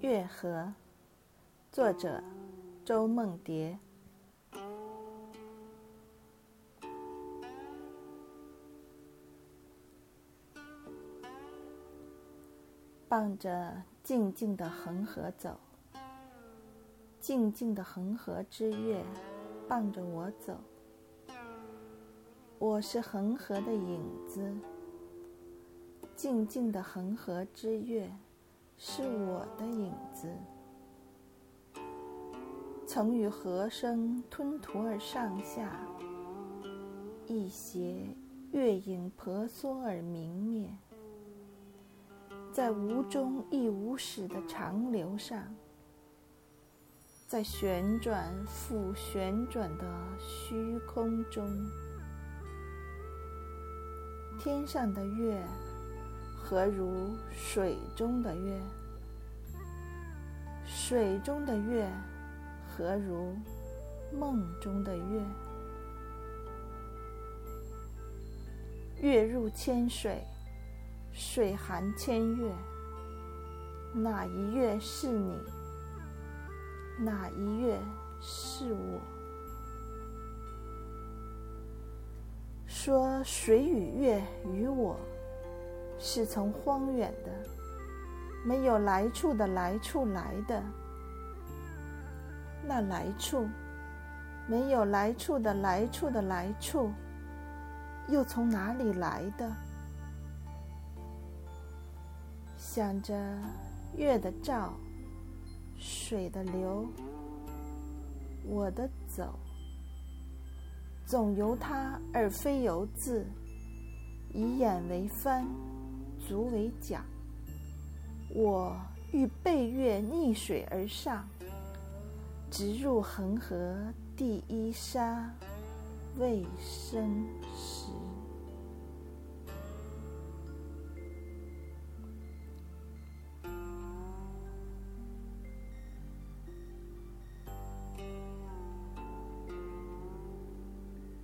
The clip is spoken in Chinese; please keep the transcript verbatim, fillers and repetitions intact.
月河，作者周梦蝶。傍着静静的恒河走，静静的恒河之月傍着我走，我是恒河的影子，静静的恒河之月是我的影子，曾与河声吞吐而上下，一斜月影婆娑而明灭，在无终亦无始的长流上，在旋转复旋转的虚空中，天上的月何如水中的月，水中的月何如梦中的月。月入千水，水含千月，哪一月是你？哪一月是我？说水与月与我，是从荒远的、没有来处的来处来的。那来处，没有来处的来处的来处，又从哪里来的？想着月的照，水的流，我的走，总由它而非由自，以眼为帆，足为桨。我欲背月逆水而上，直入恒河第一沙，未生时。